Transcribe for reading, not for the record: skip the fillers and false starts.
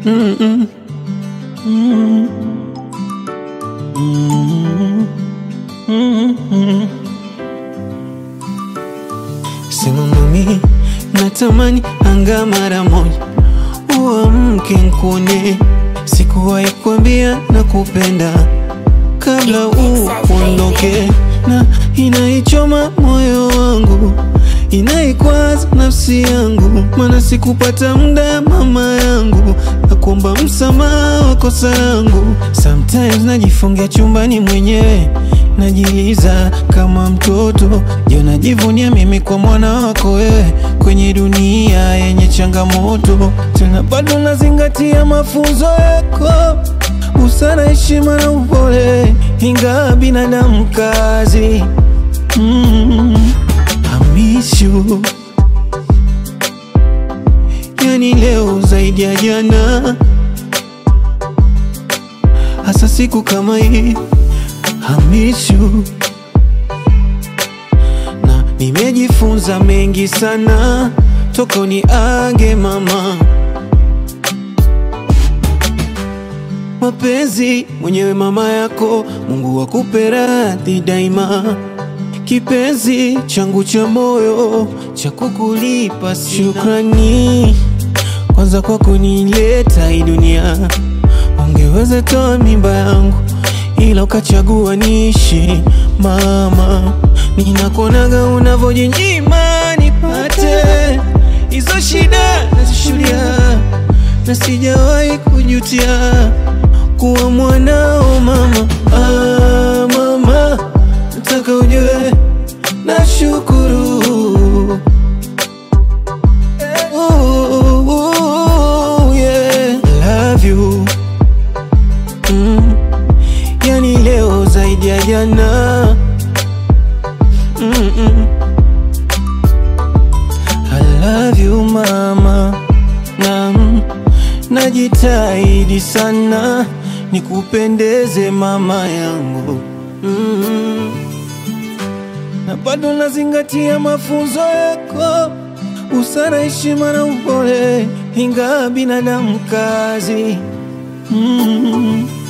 Mm-mm. Mm-mm. Mm-mm. Mm-mm. Sema mami, natamani anga mara moja uamke nikuone. Sikuwahi kuambia nakupenda kabla uondoke, na inaichoma moyo wangu, inaikwaza nafsi yangu, maana sikupata muda mama yangu, nakuomba msamaha wa kosa langu. Sometimes najifungia chumbani mwenyewe, najiliza kama mtoto. Je, najivunia mimi kwa mwana wako wewe, kwenye dunia yenye changamoto. Tena bado nazingatia mafunzo yako, busara, heshima na upole, ingawa binadamu kazi. I miss you, yani leo zaidi ya jana, hasa siku kama hii. I miss you, na nimejifunza mengi sana toka uniage mama. Mapenzi mwenyewe mama yako, Mungu akupe radhi daima. Kipenzi changu cha moyo, cha kukulipa sina. Shukrani kwanza kwa kunileta hii dunia. Ungeweza toa mimba yangu, ila ukachagua niishi mama. Ninakuonaga unavyojinyima nipate hizo shida nazishuhudia, na sijawahi kujutia kuwa mwanao mama. Mama, nataka ujue nashukuru. Yeah, love you. Yani leo zaidi ya jana. I love you mama, na najitahidi sana nikupendeze mama yangu. Na bado nazingatia mafunzo yako, busara, heshima na upole, ingawa binadamu kazi.